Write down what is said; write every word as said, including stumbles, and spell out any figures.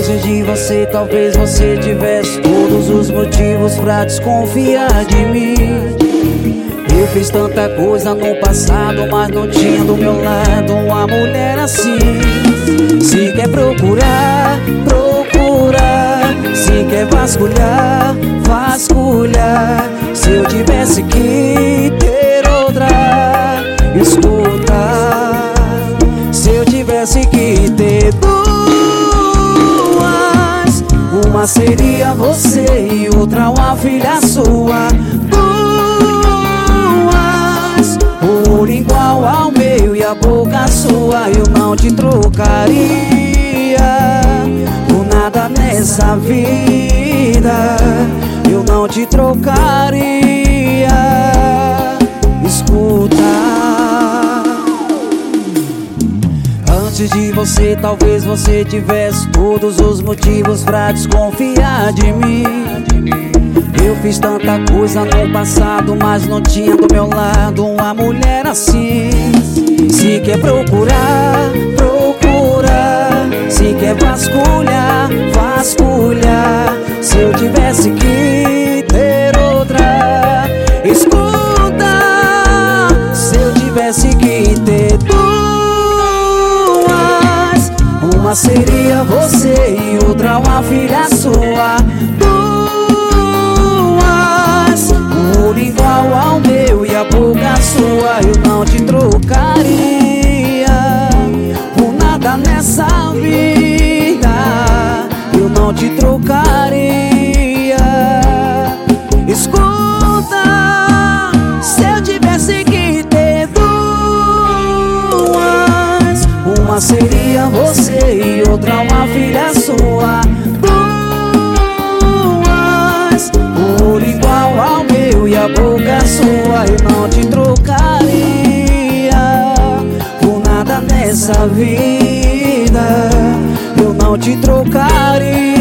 Antes de você, talvez você tivesse todos os motivos pra desconfiar de mim. Eu fiz tanta coisa no passado, mas não tinha do meu lado uma mulher assim. Se quer procurar, procurar. Se quer vasculhar, vasculhar. Se eu tivesse que ter outra, escuta. Se eu tivesse que ter duas, uma seria você e outra uma filha sua. Duas, o olho igual ao meu e a boca sua. Eu não te trocaria por nada nessa vida. Eu não te trocaria. Escuta. Antes de você, talvez você tivesse todos os motivos pra desconfiar de mim. Eu fiz tanta coisa no passado, mas não tinha do meu lado uma mulher assim. Se quer procurar, procurar. Se quer vasculhar, vasculhar. Se eu tivesse que ter outra, escuta. Se eu tivesse que ter duas, uma seria você e outra uma filha sua. Duas, um olho igual ao meu e a boca sua. Eu não te trocaria por nada nessa vida. Eu não te trocaria. Escuta, se eu tivesse que ter duas, uma seria você e outra uma filha sua. Duas, um olho igual ao meu e a boca sua. Eu não te trocaria por nada nessa vida. Eu não te trocaria.